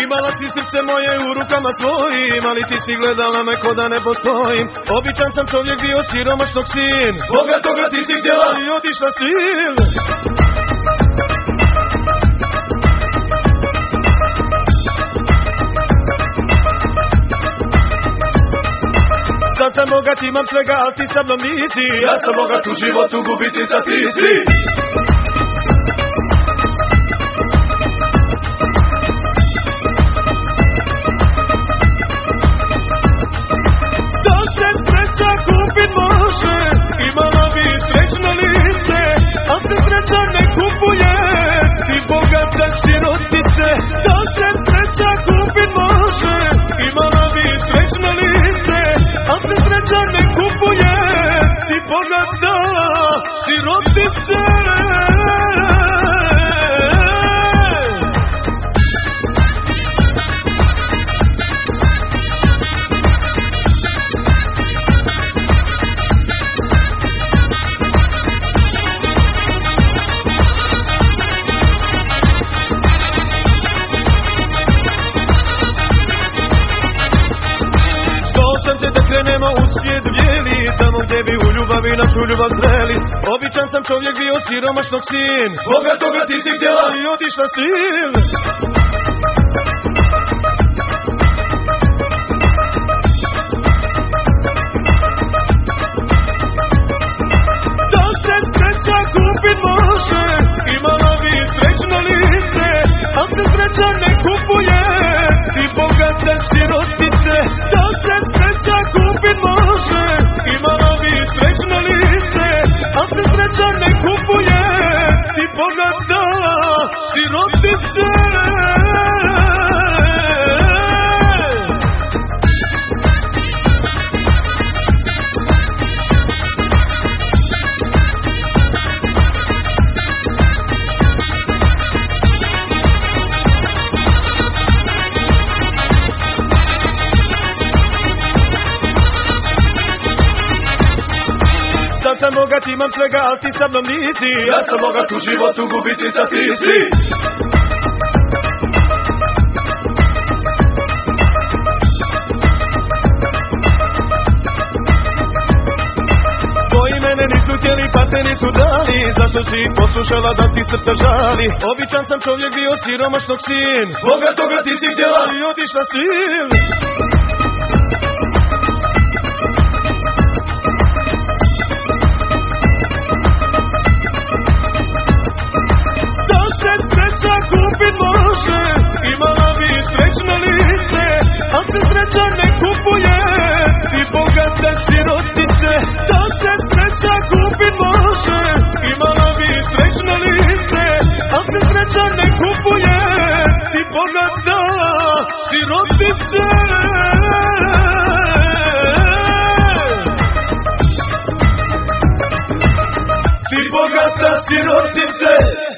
Imala si srce moje u rukama svojim, ali ti si gledala me ko da ne postojim. Običan sam čovjek, bio siromašnog sin, bogatoga ti si htjela i otišla s njim. Sad sam bogat, imam svega, ali ti sa mnom nisi. Ja sam bogat u životu, gubitica ti si. Da se sreća kupit može, imala bi srećno lice, a se sreća ne kupuje, ti bogata sirotice. Da se sreća kupit može, imala bi srećno lice, a se sreća ne kupuje, ti bogata sirotice. Da krenemo u svijet bijeli, tamo gdje bi u ljubavi našu ljubav sreli. Običan sam čovjek, bio siromašnog sin, bogatoga ti si htjela i otišla s njim. Da se sreća kupit može, imala bi srećno lice, a se sreća ne kupuje, ti bogate sirotice. Da se sreća kupit može, imala bi srećno lice, a se sreća ne kupuje, ti bogata sirotice. Sad sam bogat, imam svega, ali ti sa mnom nisi. Ja sam bogat u životu, gubitica ti si. Tvoji mene nisu htjeli, pa te nisu dali, zašto si ih poslušala da ti srce žali. Običan sam čovjek, bio siromašnog sin, bogatoga ti si htjela i otišla s njim. Kupit može, imala bi srećno lice, a se sreća ne kupuje, ti bogate sirotice. Da se sreća kupit može, imala bi srećno lice, a se sreća ne kupuje, ti bogata sirotice. Ti bogata sirotice.